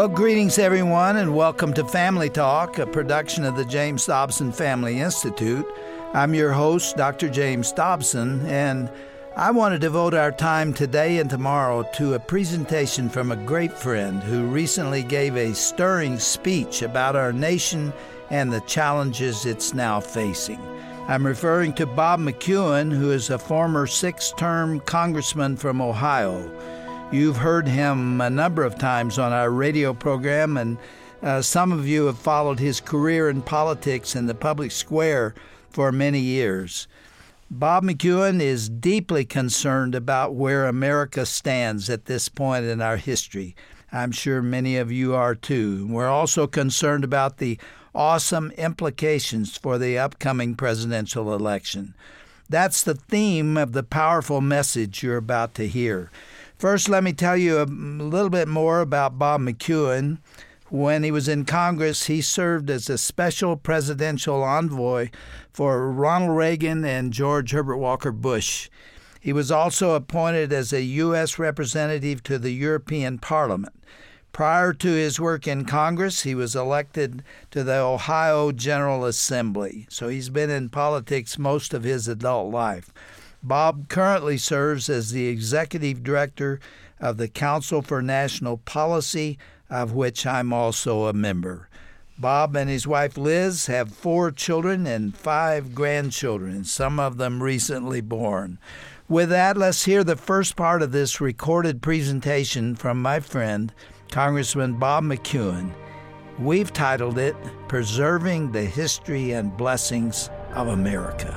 Well, greetings everyone, and welcome to Family Talk, a production of the James Dobson Family Institute. I'm your host, Dr. James Dobson, and I want to devote our time today and tomorrow to a presentation from a great friend who recently gave a stirring speech about our nation and the challenges it's now facing. I'm referring to Bob McEwen, who is a former six-term congressman from Ohio. You've heard him a number of times on our radio program, and some of you have followed his career in politics in the public square for many years. Bob McEwen is deeply concerned about where America stands at this point in our history. I'm sure many of you are too. We're also concerned about the awesome implications for the upcoming presidential election. That's the theme of the powerful message you're about to hear. First, let me tell you a little bit more about Bob McEwen. When he was in Congress, he served as a special presidential envoy for Ronald Reagan and George Herbert Walker Bush. He was also appointed as a U.S. representative to the European Parliament. Prior to his work in Congress, he was elected to the Ohio General Assembly. So he's been in politics most of his adult life. Bob currently serves as the executive director of the Council for National Policy, of which I'm also a member. Bob and his wife Liz have 4 children and 5 grandchildren, some of them recently born. With that, let's hear the first part of this recorded presentation from my friend, Congressman Bob McEwen. We've titled it, Preserving the History and Blessings of America.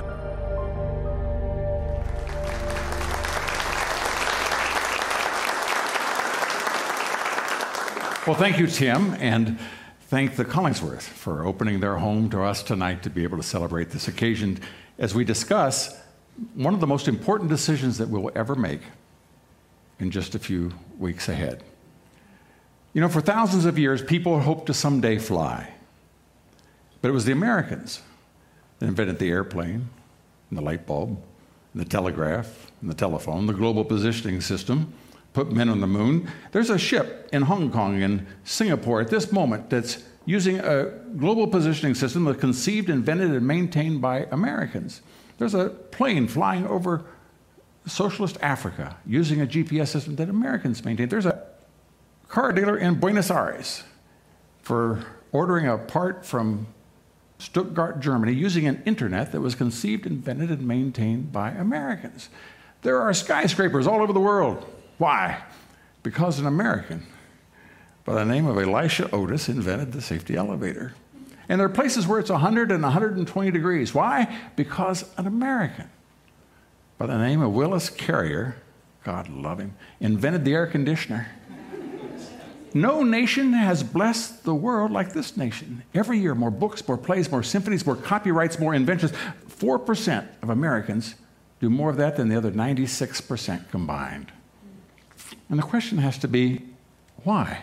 Well, thank you, Tim, and thank the Collingsworth for opening their home to us tonight to be able to celebrate this occasion as we discuss one of the most important decisions that we'll ever make in just a few weeks ahead. You know, for thousands of years, people hoped to someday fly, but it was the Americans that invented the airplane, and the light bulb, and the telegraph, and the telephone, the global positioning system, put men on the moon. There's a ship in Hong Kong and Singapore at this moment that's using a global positioning system that's conceived, invented, and maintained by Americans. There's a plane flying over socialist Africa using a GPS system that Americans maintain. There's a car dealer in Buenos Aires for ordering a part from Stuttgart, Germany, using an internet that was conceived, invented, and maintained by Americans. There are skyscrapers all over the world. Why? Because an American by the name of Elisha Otis invented the safety elevator. And there are places where it's 100 and 120 degrees. Why? Because an American by the name of Willis Carrier, God love him, invented the air conditioner. No nation has blessed the world like this nation. Every year, more books, more plays, more symphonies, more copyrights, more inventions. 4% of Americans do more of that than the other 96% combined. And the question has to be, why?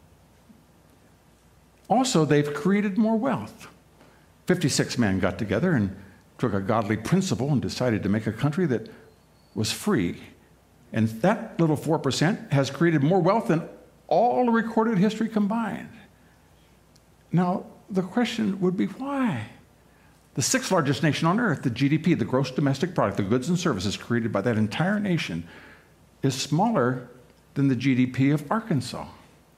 Also, they've created more wealth. 56 men got together and took a godly principle and decided to make a country that was free. And that little 4% has created more wealth than all recorded history combined. Now, the question would be why? The 6th largest nation on earth, the GDP, the gross domestic product, the goods and services created by that entire nation, is smaller than the GDP of Arkansas.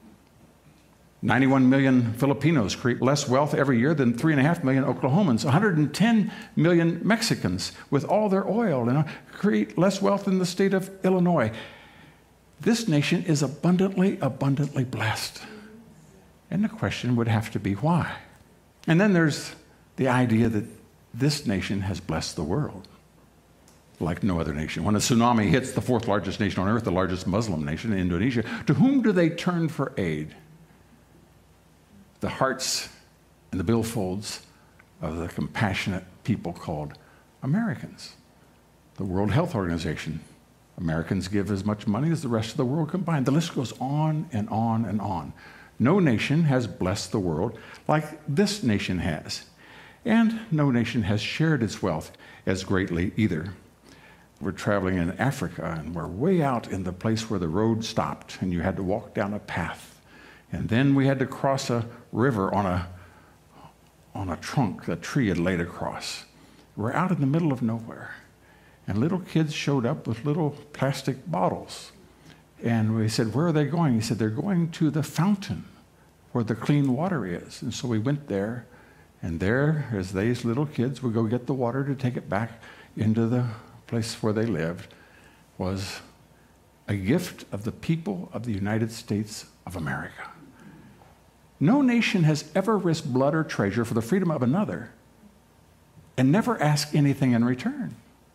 91 million Filipinos create less wealth every year than 3.5 million Oklahomans. 110 million Mexicans, with all their oil, create less wealth than the state of Illinois. This nation is abundantly blessed. And the question would have to be why? And then there's the idea that this nation has blessed the world like no other nation. When a tsunami hits the 4th largest nation on earth, the largest Muslim nation, Indonesia, to whom do they turn for aid? The hearts and the billfolds of the compassionate people called Americans. The World Health Organization. Americans give as much money as the rest of the world combined. The list goes on and on and on. No nation has blessed the world like this nation has. And no nation has shared its wealth as greatly either. We're traveling in Africa, and we're way out in the place where the road stopped, and you had to walk down a path. And then we had to cross a river on a trunk a tree had laid across. We're out in the middle of nowhere. And little kids showed up with little plastic bottles. And we said, where are they going? He said, they're going to the fountain where the clean water is. And so we went there, and there, as these little kids would go get the water to take it back into the place where they lived, was a gift of the people of the United States of America. No nation has ever risked blood or treasure for the freedom of another and never asked anything in return.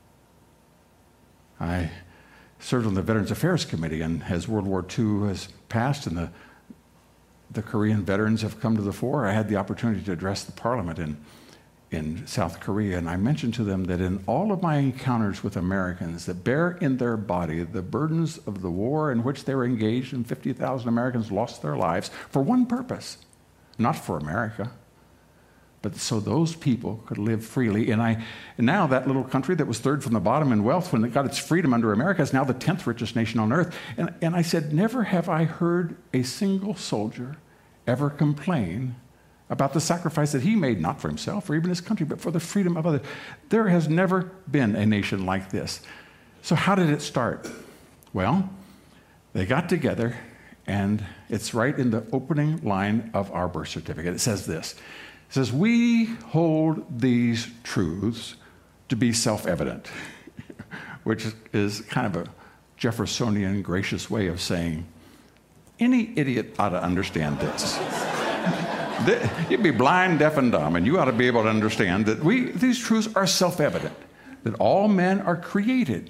I served on the Veterans Affairs Committee, and as World War II has passed and the Korean veterans have come to the fore, I had the opportunity to address the parliament in South Korea, and I mentioned to them that in all of my encounters with Americans that bear in their body the burdens of the war in which they were engaged, and 50,000 Americans lost their lives for one purpose, not for America, but so those people could live freely. And now that little country that was third from the bottom in wealth when it got its freedom under America is now the 10th richest nation on earth. And I said, never have I heard a single soldier ever complain about the sacrifice that he made, not for himself or even his country, but for the freedom of others. There has never been a nation like this. So how did it start? Well, they got together, and it's right in the opening line of our birth certificate. It says this. It says, we hold these truths to be self-evident, which is kind of a Jeffersonian gracious way of saying, any idiot ought to understand this. You'd be blind, deaf, and dumb, and you ought to be able to understand that these truths are self-evident, that all men are created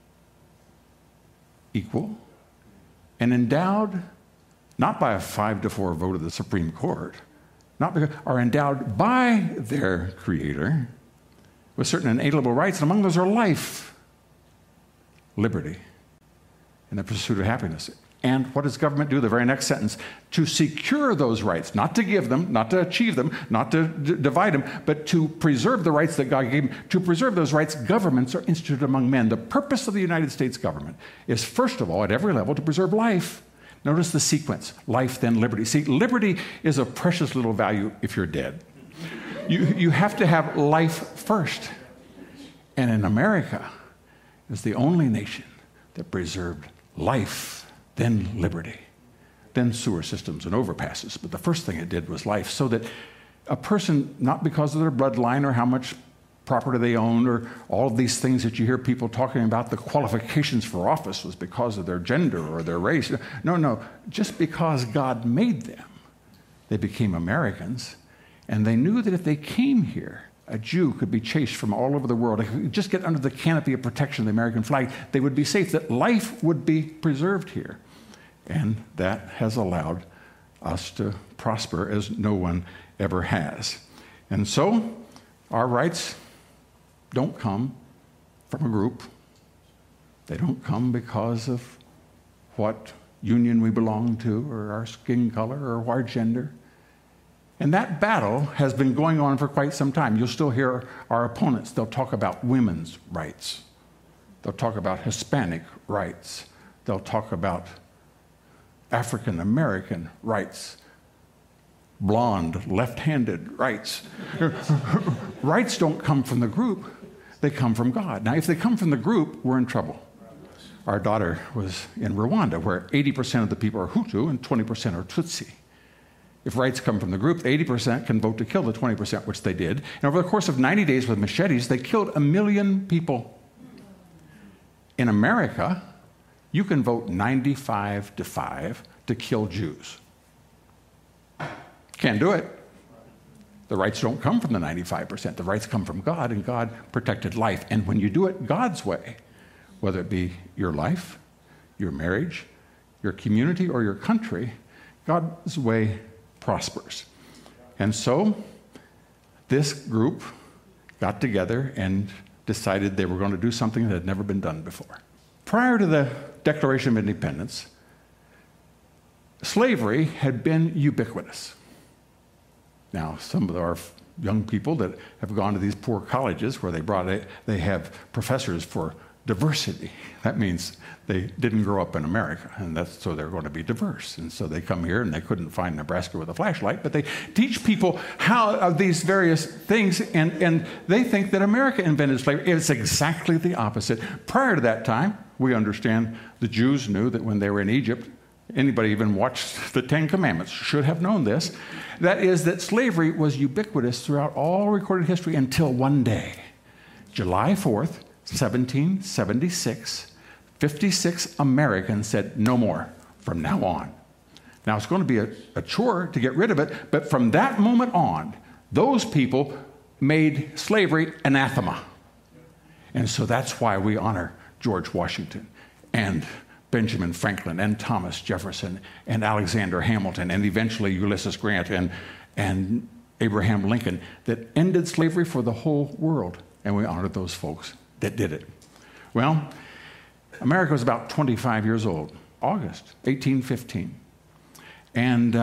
equal and endowed, not by a 5-4 vote of the Supreme Court, not because are endowed by their Creator with certain inalienable rights, and among those are life, liberty, and the pursuit of happiness. And what does government do? The very next sentence, to secure those rights, not to give them, not to achieve them, not to divide them, but to preserve the rights that God gave them. To preserve those rights, governments are instituted among men. The purpose of the United States government is, first of all, at every level, to preserve life. Notice the sequence, life, then liberty. See, liberty is a precious little value if you're dead. You have to have life first. And in America, it's the only nation that preserved life, then liberty, then sewer systems and overpasses. But the first thing it did was life, so that a person, not because of their bloodline or how much property they own or all of these things that you hear people talking about, the qualifications for office was because of their gender or their race. No, just because God made them, they became Americans, and they knew that if they came here, a Jew could be chased from all over the world. If they could just get under the canopy of protection of the American flag, they would be safe, that life would be preserved here. And that has allowed us to prosper as no one ever has. And so our rights don't come from a group. They don't come because of what union we belong to or our skin color or our gender. And that battle has been going on for quite some time. You'll still hear our opponents. They'll talk about women's rights. They'll talk about Hispanic rights. They'll talk about African American rights, blonde, left-handed rights. Rights don't come from the group. They come from God. Now, if they come from the group, we're in trouble. Our daughter was in Rwanda, where 80% of the people are Hutu and 20% are Tutsi. If rights come from the group, 80% can vote to kill the 20%, which they did. And over the course of 90 days with machetes, they killed 1 million people. In America, you can vote 95-5 to kill Jews. Can't do it. The rights don't come from the 95%. The rights come from God, and God protected life. And when you do it God's way, whether it be your life, your marriage, your community, or your country, God's way prospers. And so this group got together and decided they were going to do something that had never been done before. Prior to the Declaration of Independence, slavery had been ubiquitous. Now, some of our young people that have gone to these poor colleges where they have professors for diversity. That means they didn't grow up in America, and so they're going to be diverse. And so they come here, and they couldn't find Nebraska with a flashlight, but they teach people how of these various things, and they think that America invented slavery. It's exactly the opposite. Prior to that time, we understand the Jews knew that when they were in Egypt, anybody even watched the Ten Commandments should have known this. That is, that slavery was ubiquitous throughout all recorded history until one day, July 4th, 1776, 56 Americans said, no more from now on. Now, it's going to be a chore to get rid of it, but from that moment on, those people made slavery anathema. And so that's why we honor George Washington and Benjamin Franklin and Thomas Jefferson and Alexander Hamilton and eventually Ulysses Grant and Abraham Lincoln that ended slavery for the whole world. And we honor those folks that did it. Well, America was about 25 years old, August 1815. And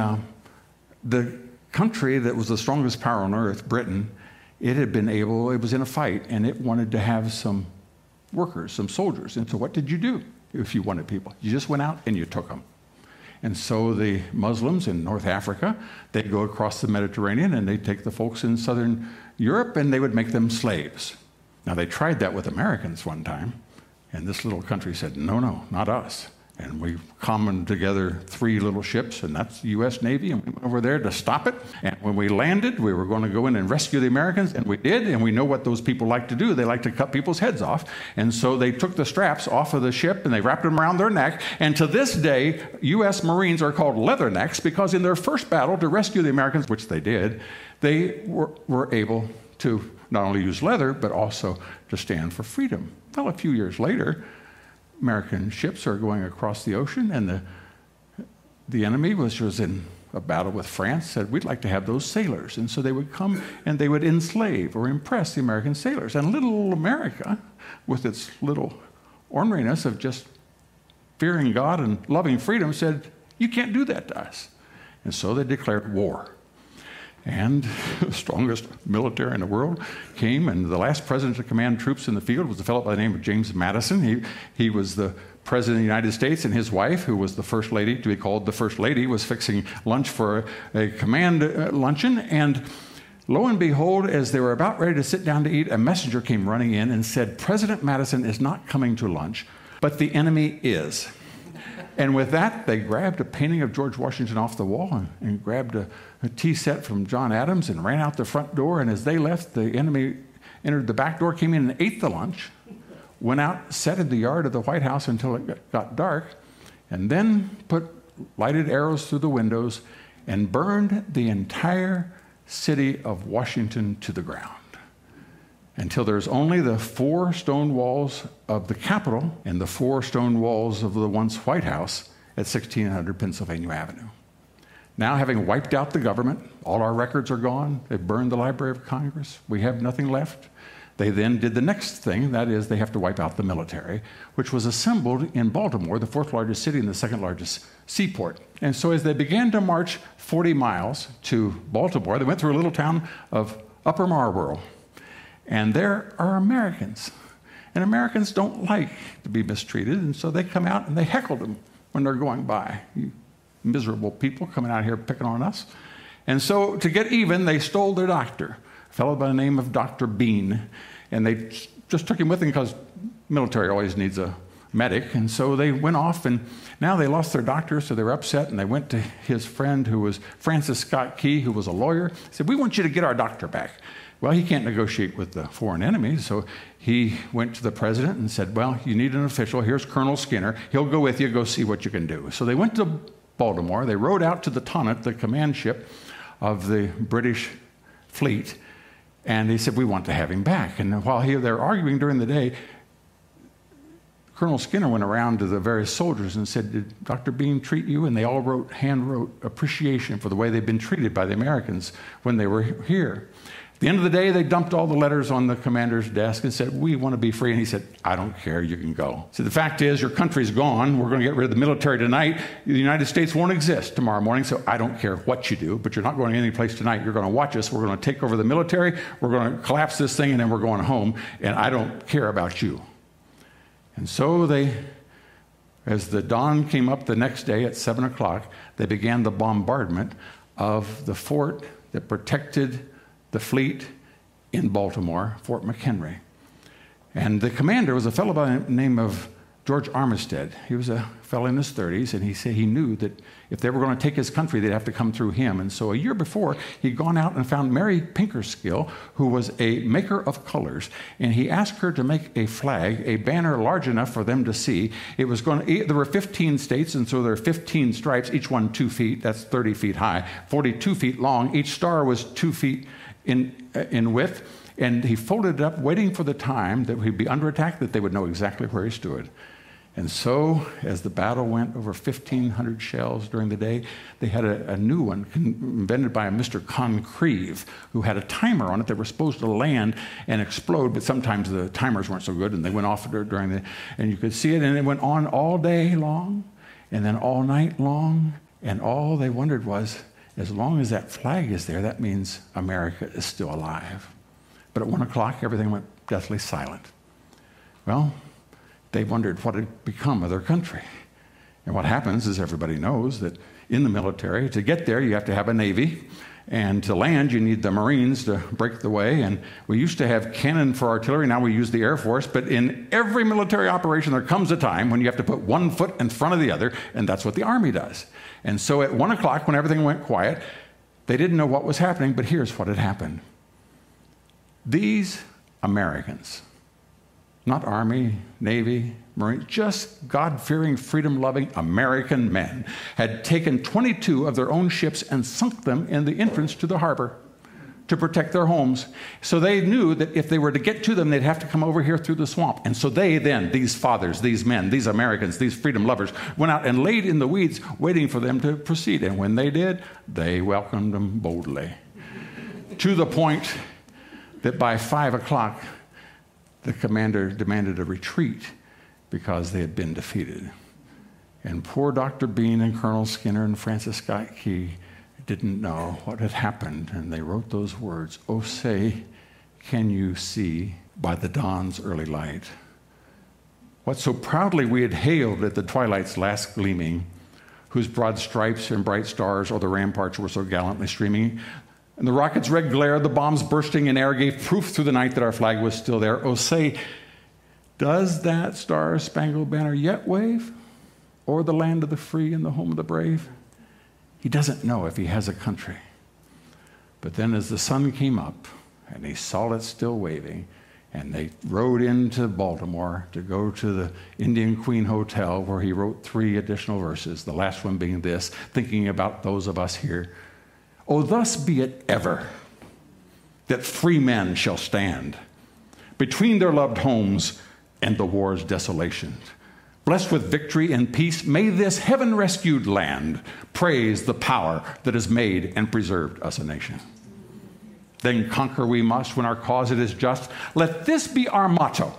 the country that was the strongest power on earth, Britain, it was in a fight, and it wanted to have some workers, some soldiers. And so what did you do if you wanted people? You just went out and you took them. And so the Muslims in North Africa, they'd go across the Mediterranean, and they'd take the folks in southern Europe, and they would make them slaves. Now, they tried that with Americans one time, and this little country said, no, not us. And we commoned together 3 little ships, and that's the U.S. Navy, and we went over there to stop it. And when we landed, we were going to go in and rescue the Americans, and we did, and we know what those people like to do. They like to cut people's heads off. And so they took the straps off of the ship, and they wrapped them around their neck. And to this day, U.S. Marines are called leathernecks because in their first battle to rescue the Americans, which they did, they were able to not only use leather, but also to stand for freedom. Well, a few years later, American ships are going across the ocean, and the enemy, which was in a battle with France, said, we'd like to have those sailors. And so they would come and they would enslave or impress the American sailors. And little America, with its little orneriness of just fearing God and loving freedom, said, you can't do that to us. And so they declared war. And the strongest military in the world came, and the last president to command troops in the field was a fellow by the name of James Madison. He was the president of the United States, and his wife, who was the first lady to be called the first lady, was fixing lunch for a command luncheon. And lo and behold, as they were about ready to sit down to eat, a messenger came running in and said, President Madison is not coming to lunch, but the enemy is. And with that, they grabbed a painting of George Washington off the wall and grabbed a tea set from John Adams and ran out the front door. And as they left, the enemy entered the back door, came in and ate the lunch, went out, sat in the yard of the White House until it got dark, and then put lighted arrows through the windows and burned the entire city of Washington to the ground, until there's only the 4 stone walls of the Capitol and the 4 stone walls of the once White House at 1600 Pennsylvania Avenue. Now, having wiped out the government, all our records are gone. They've burned the Library of Congress. We have nothing left. They then did the next thing, that is, they have to wipe out the military, which was assembled in Baltimore, the 4th largest city and the 2nd largest seaport. And so as they began to march 40 miles to Baltimore, they went through a little town of Upper Marlboro. And there are Americans. And Americans don't like to be mistreated, and so they come out and they heckle them when they're going by. You miserable people coming out here picking on us. And so to get even, they stole their doctor, a fellow by the name of Dr. Bean. And they just took him with them because military always needs a medic. And so they went off, and now they lost their doctor, so they were upset, and they went to his friend, who was Francis Scott Key, who was a lawyer. He said, we want you to get our doctor back. Well, he can't negotiate with the foreign enemy, so he went to the president and said, well, you need an official. Here's Colonel Skinner. He'll go with you. Go see what you can do. So they went to Baltimore. They rowed out to the Tonnant, the command ship of the British fleet, and he said, we want to have him back. And while they're arguing during the day, Colonel Skinner went around to the various soldiers and said, did Dr. Bean treat you? And they all hand-wrote appreciation for the way they'd been treated by the Americans when they were here. At the end of the day, they dumped all the letters on the commander's desk and said, we want to be free. And he said, I don't care, you can go. So the fact is, your country's gone. We're going to get rid of the military tonight. The United States won't exist tomorrow morning, so I don't care what you do, but you're not going any place tonight. You're going to watch us. We're going to take over the military. We're going to collapse this thing, and then we're going home, and I don't care about you. And so as the dawn came up the next day at 7 o'clock, they began the bombardment of the fort that protected the fleet in Baltimore, Fort McHenry. And the commander was a fellow by the name of George Armistead. He was a fellow in his 30s, and he said he knew that if they were going to take his country, they'd have to come through him. And so a year before, he'd gone out and found Mary Pinkerskill, who was a maker of colors, and he asked her to make a flag, a banner large enough for them to see. There were 15 states, and so there are 15 stripes, each one 2 feet. That's 30 feet high, 42 feet long. Each star was 2 feet in width. And he folded it up, waiting for the time that he'd be under attack, that they would know exactly where he stood. And so, as the battle went, over 1,500 shells during the day, they had a new one invented by a Mr. Concrieve, who had a timer on it that was supposed to land and explode, but sometimes the timers weren't so good, and they went off and you could see it, and it went on all day long, and then all night long, and all they wondered was, as long as that flag is there, that means America is still alive. But at 1 o'clock, everything went deathly silent. Well, they wondered what had become of their country. And what happens is, everybody knows that in the military, to get there, you have to have a Navy. And to land, you need the Marines to break the way. And we used to have cannon for artillery. Now we use the Air Force. But in every military operation, there comes a time when you have to put one foot in front of the other. And that's what the Army does. And so at 1 o'clock, when everything went quiet, they didn't know what was happening. But here's what had happened. These Americans, not Army, Navy, Marine, just God-fearing, freedom-loving American men, had taken 22 of their own ships and sunk them in the entrance to the harbor to protect their homes. So they knew that if they were to get to them, they'd have to come over here through the swamp. And so they then, these fathers, these men, these Americans, these freedom lovers, went out and laid in the weeds waiting for them to proceed. And when they did, they welcomed them boldly. To the point that by 5 o'clock, the commander demanded a retreat because they had been defeated. And poor Dr. Bean and Colonel Skinner and Francis Scott Key didn't know what had happened, and they wrote those words, "Oh, say, can you see by the dawn's early light what so proudly we had hailed at the twilight's last gleaming, whose broad stripes and bright stars o'er the ramparts were so gallantly streaming? And the rocket's red glare, the bombs bursting in air, gave proof through the night that our flag was still there. Oh, say, does that star-spangled banner yet wave o'er the land of the free and the home of the brave?" He doesn't know if he has a country. But then as the sun came up and he saw it still waving, and they rode into Baltimore to go to the Indian Queen Hotel, where he wrote 3 additional verses, the last one being this, thinking about those of us here. "Oh, thus be it ever, that free men shall stand between their loved homes and the war's desolation. Blessed with victory and peace, may this heaven-rescued land praise the power that has made and preserved us a nation. Then conquer we must when our cause it is just. Let this be our motto: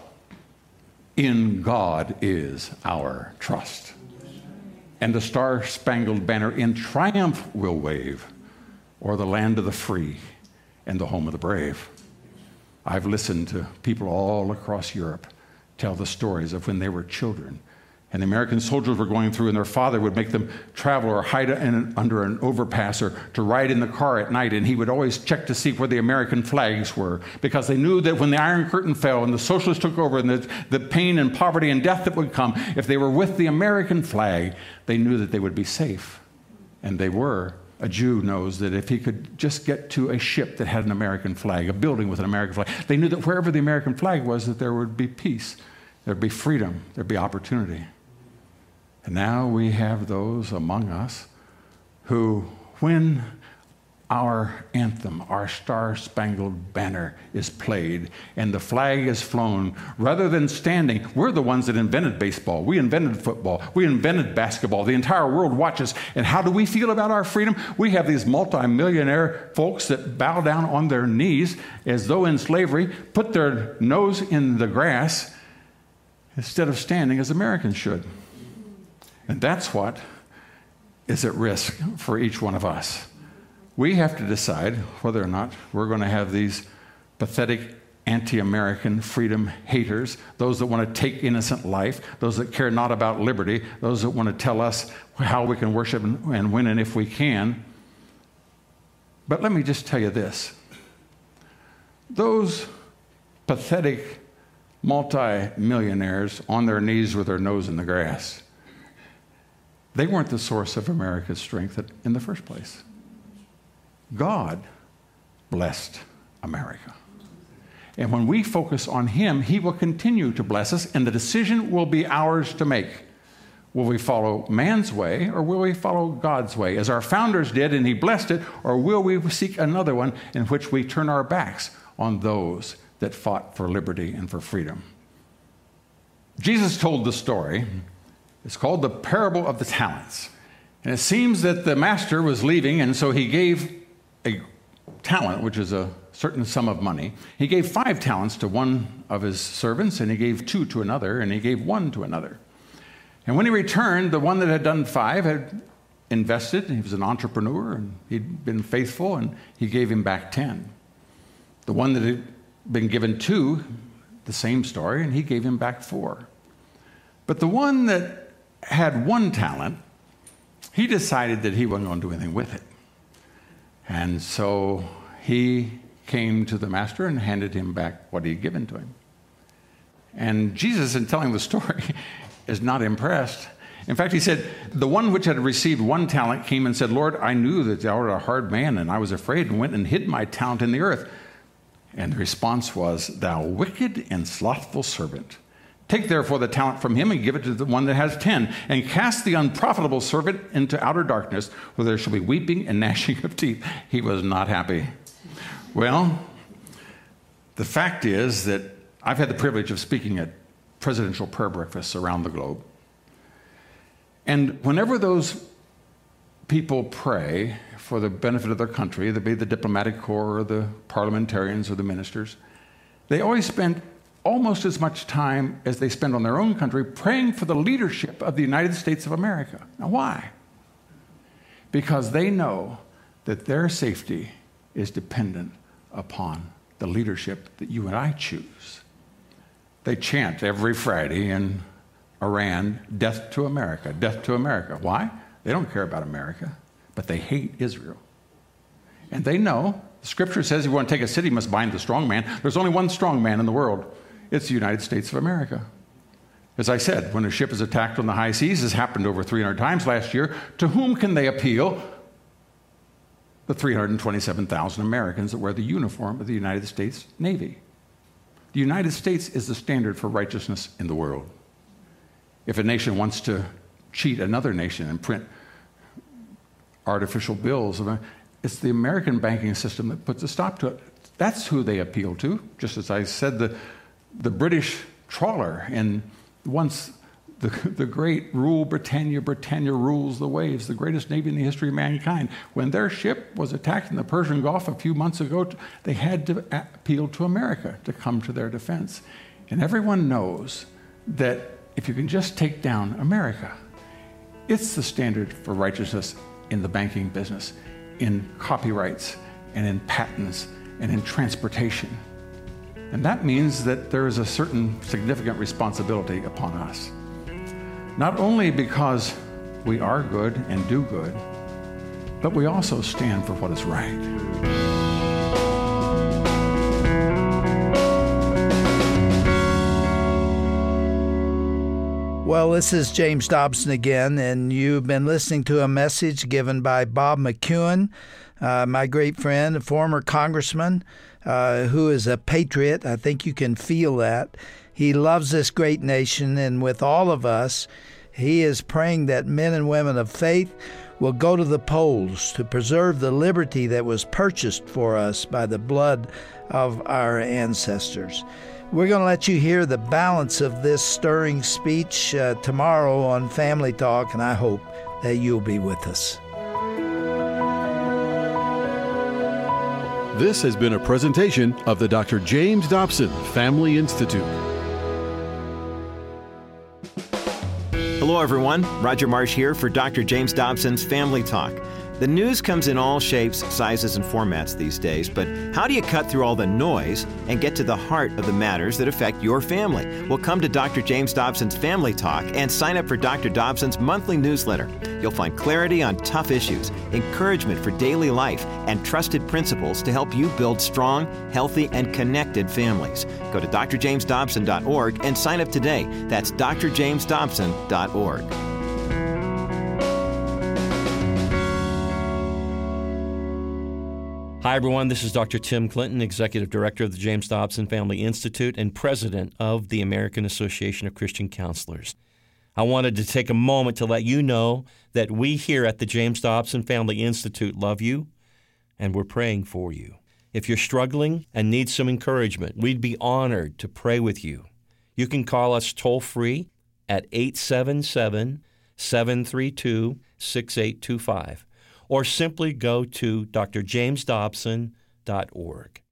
in God is our trust. And the star-spangled banner in triumph will wave o'er the land of the free and the home of the brave." I've listened to people all across Europe tell the stories of when they were children, and the American soldiers were going through, and their father would make them travel or hide under an overpass or to ride in the car at night, and he would always check to see where the American flags were, because they knew that when the Iron Curtain fell and the socialists took over, and the pain and poverty and death that would come, if they were with the American flag, they knew that they would be safe. And they were. A Jew knows that if he could just get to a ship that had an American flag, a building with an American flag, they knew that wherever the American flag was, that there would be peace, there'd be freedom, there'd be opportunity. And now we have those among us who, when our anthem, our Star-Spangled Banner is played and the flag is flown, rather than standing, we're the ones that invented baseball. We invented football. We invented basketball. The entire world watches. And how do we feel about our freedom? We have these multimillionaire folks that bow down on their knees as though in slavery, put their nose in the grass instead of standing as Americans should. And that's what is at risk for each one of us. We have to decide whether or not we're going to have these pathetic anti-American freedom haters, those that want to take innocent life, those that care not about liberty, those that want to tell us how we can worship and when and if we can. But let me just tell you this. Those pathetic multi-millionaires on their knees with their nose in the grass, they weren't the source of America's strength in the first place. God blessed America. And when we focus on Him, He will continue to bless us, and the decision will be ours to make. Will we follow man's way, or will we follow God's way, as our founders did, and He blessed it, or will we seek another one in which we turn our backs on those that fought for liberty and for freedom? Jesus told the story. It's called the parable of the talents. And it seems that the master was leaving, and so he gave a talent, which is a certain sum of money. He gave 5 talents to one of his servants, and he gave 2 to another, and he gave 1 to another. And when he returned, the one that had done 5 had invested. He was an entrepreneur, and he'd been faithful, and he gave him back 10. The one that had been given 2, the same story, and he gave him back 4. But the one that had 1 talent, he decided that he wasn't going to do anything with it. And so he came to the master and handed him back what he'd given to him. And Jesus, in telling the story, is not impressed. In fact, he said, the one which had received 1 talent came and said, Lord, I knew that thou art a hard man, and I was afraid, and went and hid my talent in the earth. And the response was, thou wicked and slothful servant. Take therefore the talent from him and give it to the one that has 10, and cast the unprofitable servant into outer darkness, where there shall be weeping and gnashing of teeth. He was not happy. Well, the fact is that I've had the privilege of speaking at presidential prayer breakfasts around the globe. And whenever those people pray for the benefit of their country, whether it be the diplomatic corps or the parliamentarians or the ministers, they always spend almost as much time as they spend on their own country praying for the leadership of the United States of America. Now, why? Because they know that their safety is dependent upon the leadership that you and I choose. They chant every Friday in Iran, death to America, death to America. Why? They don't care about America, but they hate Israel. And they know, the scripture says if you want to take a city, you must bind the strong man. There's only one strong man in the world. It's the United States of America. As I said, when a ship is attacked on the high seas, this happened over 300 times last year, to whom can they appeal? The 327,000 Americans that wear the uniform of the United States Navy. The United States is the standard for righteousness in the world. If a nation wants to cheat another nation and print artificial bills, it's the American banking system that puts a stop to it. That's who they appeal to. Just as I said, the British trawler, and once the great rule Britannia, Britannia rules the waves, the greatest navy in the history of mankind. When their ship was attacked in the Persian Gulf a few months ago, they had to appeal to America to come to their defense. And everyone knows that if you can just take down America, it's the standard for righteousness in the banking business, in copyrights, and in patents, and in transportation. And that means that there is a certain significant responsibility upon us. Not only because we are good and do good, but we also stand for what is right. Well, this is James Dobson again, and you've been listening to a message given by Bob McEwen, my great friend, a former congressman, who is a patriot. I think you can feel that. He loves this great nation, and with all of us, he is praying that men and women of faith will go to the polls to preserve the liberty that was purchased for us by the blood of our ancestors. We're going to let you hear the balance of this stirring speech tomorrow on Family Talk, and I hope that you'll be with us. This has been a presentation of the Dr. James Dobson Family Institute. Hello, everyone. Roger Marsh here for Dr. James Dobson's Family Talk. The news comes in all shapes, sizes, and formats these days, but how do you cut through all the noise and get to the heart of the matters that affect your family? Well, come to Dr. James Dobson's Family Talk and sign up for Dr. Dobson's monthly newsletter. You'll find clarity on tough issues, encouragement for daily life, and trusted principles to help you build strong, healthy, and connected families. Go to drjamesdobson.org and sign up today. That's drjamesdobson.org. Hi, everyone. This is Dr. Tim Clinton, Executive Director of the James Dobson Family Institute and President of the American Association of Christian Counselors. I wanted to take a moment to let you know that we here at the James Dobson Family Institute love you, and we're praying for you. If you're struggling and need some encouragement, we'd be honored to pray with you. You can call us toll-free at 877-732-6825. Or simply go to drjamesdobson.org.